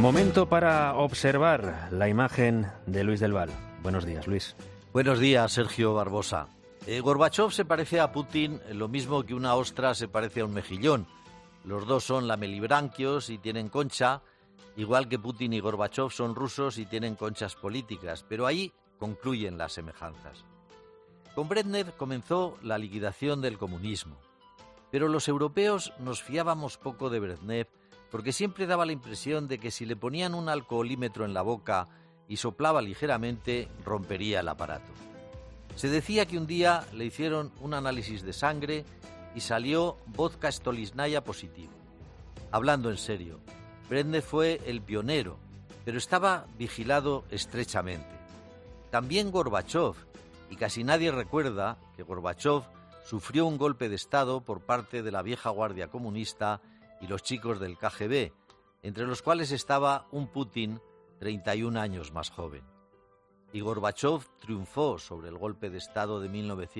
Momento para observar la imagen de Luis del Val. Buenos días, Luis. Buenos días, Sergio Barbosa. Gorbachov se parece a Putin lo mismo que una ostra se parece a un mejillón. Los dos son lamelibranquios y tienen concha, igual que Putin y Gorbachov son rusos y tienen conchas políticas, pero ahí concluyen las semejanzas. Con Brezhnev comenzó la liquidación del comunismo, pero los europeos nos fiábamos poco de Brezhnev porque siempre daba la impresión de que si le ponían un alcoholímetro en la boca y soplaba ligeramente, rompería el aparato. Se decía que un día le hicieron un análisis de sangre y salió vodka stoliznaya positivo. Hablando en serio, Brezhnev fue el pionero, pero estaba vigilado estrechamente. También Gorbachov, y casi nadie recuerda que Gorbachov sufrió un golpe de Estado por parte de la vieja guardia comunista y los chicos del KGB, entre los cuales estaba un Putin 31 años más joven. Y Gorbachov triunfó sobre el golpe de Estado de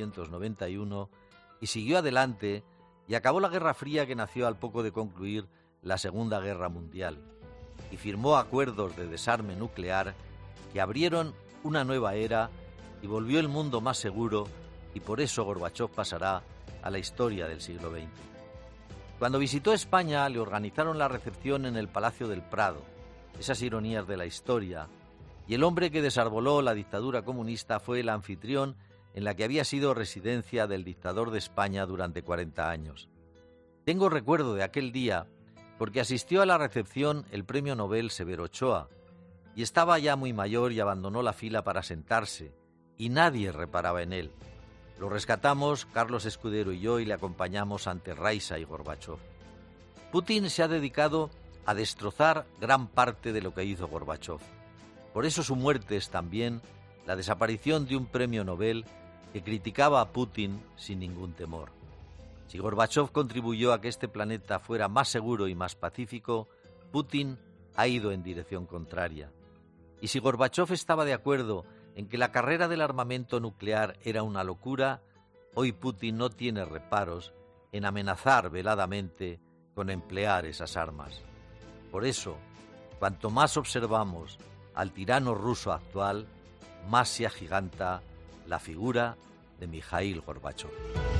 1991 y siguió adelante y acabó la Guerra Fría que nació al poco de concluir la Segunda Guerra Mundial y firmó acuerdos de desarme nuclear que abrieron una nueva era y volvió el mundo más seguro, y por eso Gorbachov pasará a la historia del siglo XX. Cuando visitó España le organizaron la recepción en el Palacio del Prado, esas ironías de la historia, y el hombre que desarboló la dictadura comunista fue el anfitrión en la que había sido residencia del dictador de España durante 40 años. Tengo recuerdo de aquel día porque asistió a la recepción el premio Nobel Severo Ochoa, y estaba ya muy mayor y abandonó la fila para sentarse, y nadie reparaba en él. Lo rescatamos Carlos Escudero y yo y le acompañamos ante Raiza y Gorbachov. Putin se ha dedicado a destrozar gran parte de lo que hizo Gorbachov. Por eso su muerte es también la desaparición de un premio Nobel que criticaba a Putin sin ningún temor. Si Gorbachov contribuyó a que este planeta fuera más seguro y más pacífico, Putin ha ido en dirección contraria. Y si Gorbachov estaba de acuerdo en que la carrera del armamento nuclear era una locura, hoy Putin no tiene reparos en amenazar veladamente con emplear esas armas. Por eso, cuanto más observamos al tirano ruso actual, más se agiganta la figura de Mikhail Gorbachov.